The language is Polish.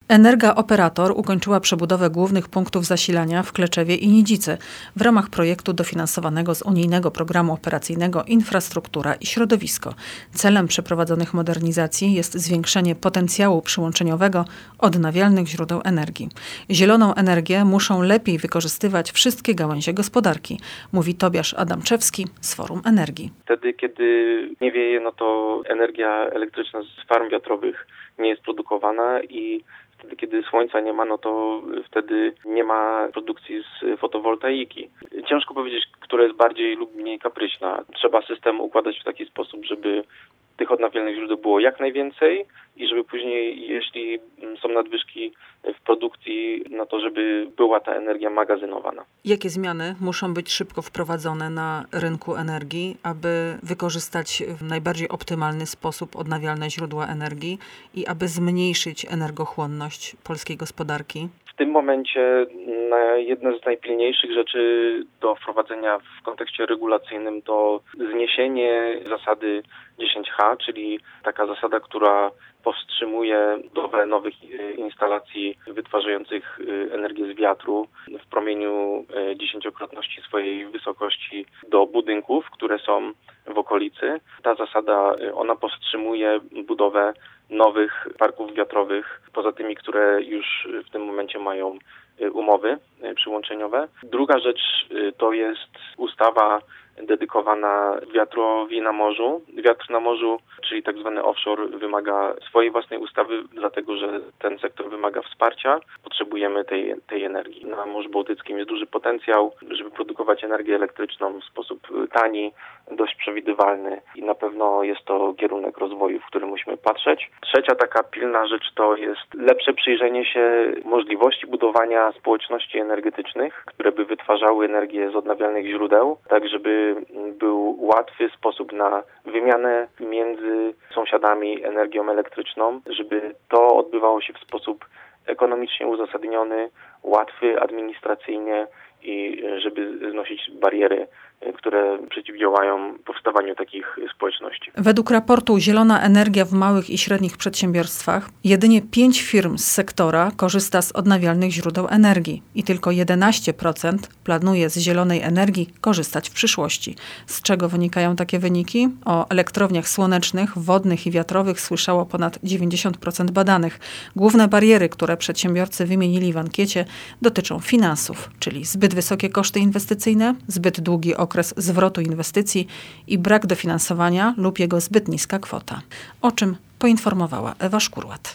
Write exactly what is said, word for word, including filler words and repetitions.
Energa Operator ukończyła przebudowę głównych punktów zasilania w Kleczewie i Nidzicy w ramach projektu dofinansowanego z unijnego programu operacyjnego Infrastruktura i Środowisko. Celem przeprowadzonych modernizacji jest zwiększenie potencjału przyłączeniowego odnawialnych źródeł energii. Zieloną energię muszą lepiej wykorzystywać wszystkie gałęzie gospodarki, mówi Tobiasz Adamczewski z Forum Energii. Wtedy, kiedy nie wieje, no to energia elektryczna z farm wiatrowych nie jest produkowana i wtedy, kiedy słońca nie ma, no to wtedy nie ma produkcji z fotowoltaiki. Ciężko powiedzieć, która jest bardziej lub mniej kapryśna. Trzeba system układać w taki sposób, żeby tych odnawialnych źródeł było jak najwięcej i żeby później, jeśli są nadwyżki w produkcji, no to żeby była ta energia magazynowana. Jakie zmiany muszą być szybko wprowadzone na rynku energii, aby wykorzystać w najbardziej optymalny sposób odnawialne źródła energii i aby zmniejszyć energochłonność polskiej gospodarki? W tym momencie jedna z najpilniejszych rzeczy do wprowadzenia w kontekście regulacyjnym to zniesienie zasady dziesięć H, czyli taka zasada, która powstrzymuje budowę nowych instalacji wytwarzających energię z wiatru w promieniu dziesięciokrotności swojej wysokości do budynków, które są w okolicy. Ta zasada, ona powstrzymuje budowę nowych parków wiatrowych, poza tymi, które już w tym momencie mają umowy przyłączeniowe. Druga rzecz to jest ustawa dedykowana wiatrowi na morzu. Wiatr na morzu, czyli tak zwany offshore, wymaga swojej własnej ustawy, dlatego że ten sektor wymaga wsparcia. Potrzebujemy tej, tej energii. Na Morzu Bałtyckim jest duży potencjał, żeby produkować energię elektryczną w sposób tani, dość przewidywalny i na pewno jest to kierunek rozwoju, w którym musimy patrzeć. Trzecia taka pilna rzecz to jest lepsze przyjrzenie się możliwości budowania społeczności energetycznych, które by wytwarzały energię z odnawialnych źródeł, tak żeby był łatwy sposób na wymianę między sąsiadami energią elektryczną, żeby to odbywało się w sposób ekonomicznie uzasadniony, łatwy administracyjnie i żeby znosić bariery, które przeciwdziałają powstawaniu takich społeczności. Według raportu Zielona energia w małych i średnich przedsiębiorstwach jedynie pięć firm z sektora korzysta z odnawialnych źródeł energii i tylko jedenaście procent planuje z zielonej energii korzystać w przyszłości. Z czego wynikają takie wyniki? O elektrowniach słonecznych, wodnych i wiatrowych słyszało ponad dziewięćdziesiąt procent badanych. Główne bariery, które przedsiębiorcy wymienili w ankiecie, dotyczą finansów, czyli zbyt wysokie koszty inwestycyjne, zbyt długi okres zwrotu inwestycji i brak dofinansowania lub jego zbyt niska kwota. O czym poinformowała Ewa Szkurłat.